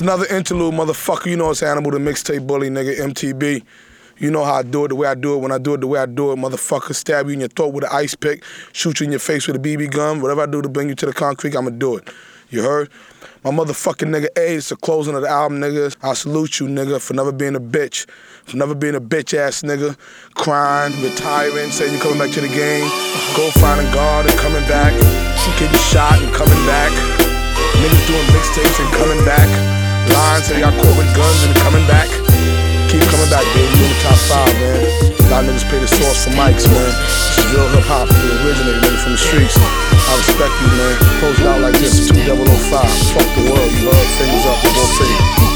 another interlude, motherfucker. You know it's Animal the Mixtape Bully, nigga, MTB. You know how I do it, the way I do it, when I do it, the way I do it, motherfucker. Stab you in your throat with an ice pick, shoot you in your face with a BB gun. Whatever I do to bring you to the concrete, I'ma do it. You heard? My motherfucking nigga A, it's the closing of the album, nigga. I salute you, nigga, for never being a bitch. For never being a bitch-ass nigga. Crying, retiring, saying you're coming back to the game. Go finding God and coming back. Getting shot and coming back. Niggas doing mixtapes and coming back. Lying, saying y'all caught with guns and coming back. Keep coming back, baby. You in the top 5, man. A lot of niggas pay the source for mics, man. This is real hip-hop. You originated, nigga, from the streets. I respect you, man. Close it out like this, 2005. Fuck the world, you heard? Fingers up, we'll see.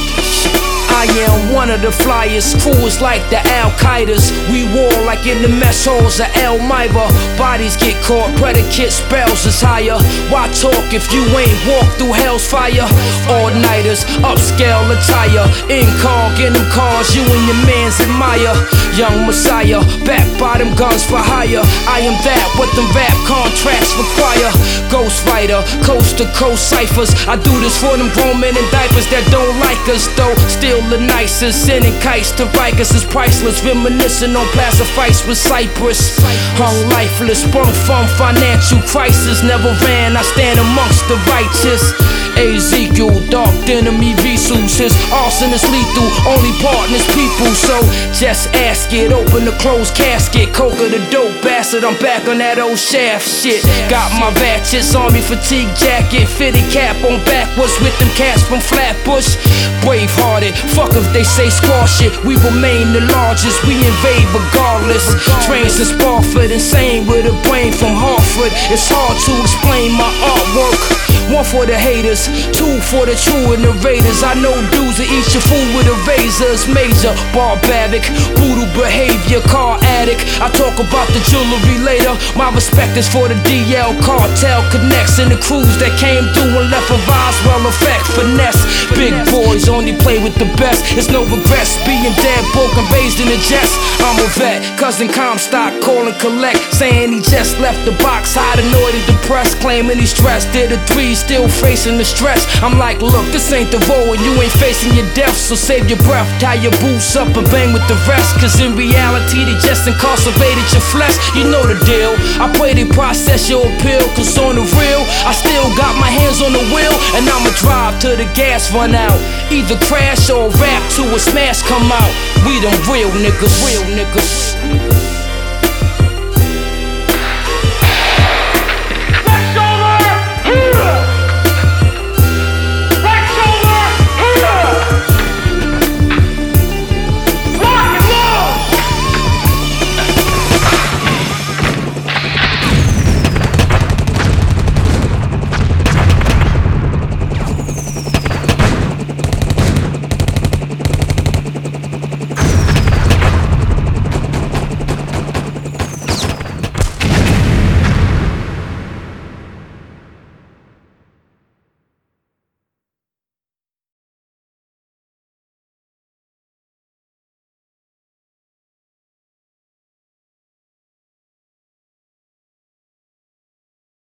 I am one of the flyers, crews like the Al-Qaedas. We war like in the mess halls of El Maiba. Bodies get caught, predicate spells is higher. Why talk if you ain't walked through hell's fire? All-nighters, upscale attire. Incog in them cars, you and your mans admire. Young Messiah, backed by them guns for hire. I am that, what them rap contracts require. Ghostwriter, coast to coast ciphers. I do this for them grown men in diapers that don't like us though. Still the nicest, sending kites to Rikers is priceless. Reminiscing on plaza fights with Cypress. Hung lifeless, sprung from financial crisis. Never ran, I stand amongst the righteous. Ezekiel, dark enemy Vsauce. His arson is lethal, only partners people. So just ask it, open the closed casket. Coca the dope bastard, I'm back on that old shaft shit. Got my ratchets, army fatigue jacket. Fitted cap on backwards with them cats from Flatbush. Brave-hearted, fuck if they say squash it. We remain the largest, we invade regardless. Trains in Sparford, insane with a brain from Hartford. It's hard to explain my artwork. One for the haters, two for the true innovators. I know dudes that eat your food with a razor. It's major, barbaric, brutal behavior, car addict. I talk about the jewelry later. My respect is for the DL cartel connects and the crews that came through and left a vibes well effect finesse. Big boys only play with the best. It's no regrets being dead, broken, raised in the jets. I'm a vet, cousin Comstock calling collect, saying he just left the box, hide, annoyed and depressed, claiming he's stressed. Did a 3, still facing the stress. I'm like, look, this ain't the road and you ain't facing your death, so save your breath, tie your boots up and bang with the rest. Cause in reality they just incarcerated your flesh. You know the deal, I pray they process your appeal. Cause on the real, I still got my hands on the wheel, and I'ma drive till the gas run out. Either crash or rap till a smash come out. We them real niggas, real niggas.